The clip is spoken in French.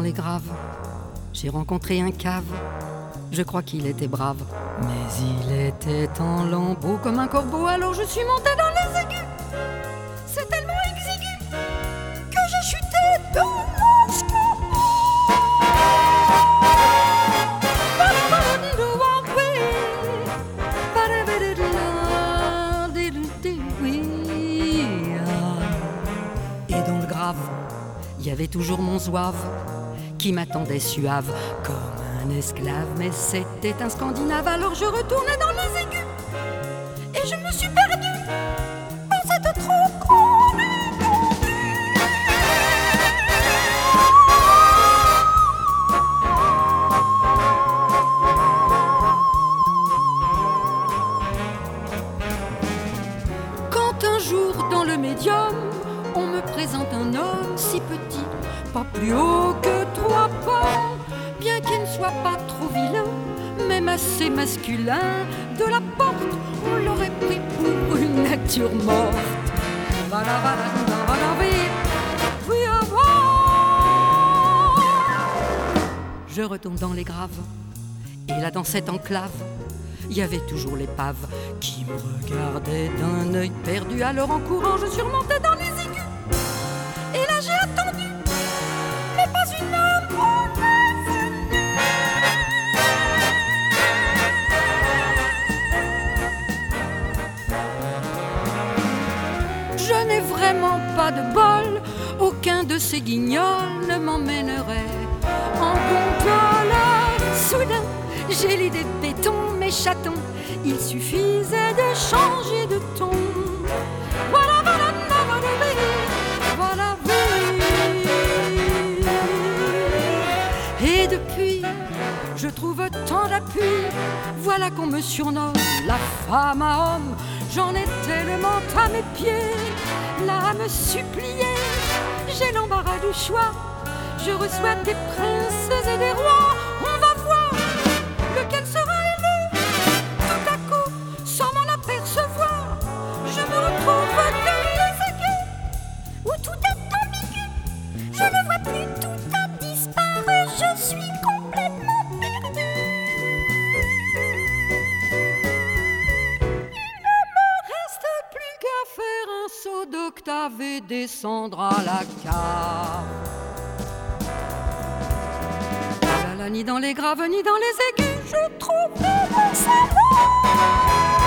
les graves, j'ai rencontré un cave. Je crois qu'il était brave, mais il était en lambeaux comme un corbeau. Alors je suis montée dans les aigus. C'est tellement exigu que j'ai chuté dans mon score. Et dans le grave, il y avait toujours mon zouave qui m'attendait suave comme un esclave, mais c'était un Scandinave. Alors je retournais dans les aigus et je me suis perdue dans cette trop grande étendue. Quand un jour dans le médium on me présente un homme si petit, pas plus haut que 3 pas, bien qu'il ne soit pas trop vilain, même assez masculin. De la porte, on l'aurait pris pour une nature morte. Je retourne dans les graves, et là dans cette enclave, il y avait toujours l'épave qui me regardait d'un œil perdu. Alors en courant, je suis remontée dans les aigus. Et là j'ai attendu, mais pas une âme n'est venue. Je n'ai vraiment pas de bol, aucun de ces guignols ne m'emmènerait en gondole. Soudain, j'ai l'idée de béton, mes chatons, il suffisait de changer de ton. Voilà, voilà, voilà, voilà, et depuis, je trouve tant d'appui. Voilà qu'on me surnomme la femme à homme. J'en ai tellement à mes pieds, là à me supplier. J'ai l'embarras du choix. Je reçois des princes et des rois. On va voir lequel sera élu. Tout à coup, sans m'en apercevoir, je me retrouve dans les aigus où tout est ambigu. Je ne vois plus, tout a disparu. Je suis complètement perdue. Il ne me reste plus qu'à faire un saut d'octave et descendre à la cave. Ni dans les graves, ni dans les aigus, je trouve mon savoir.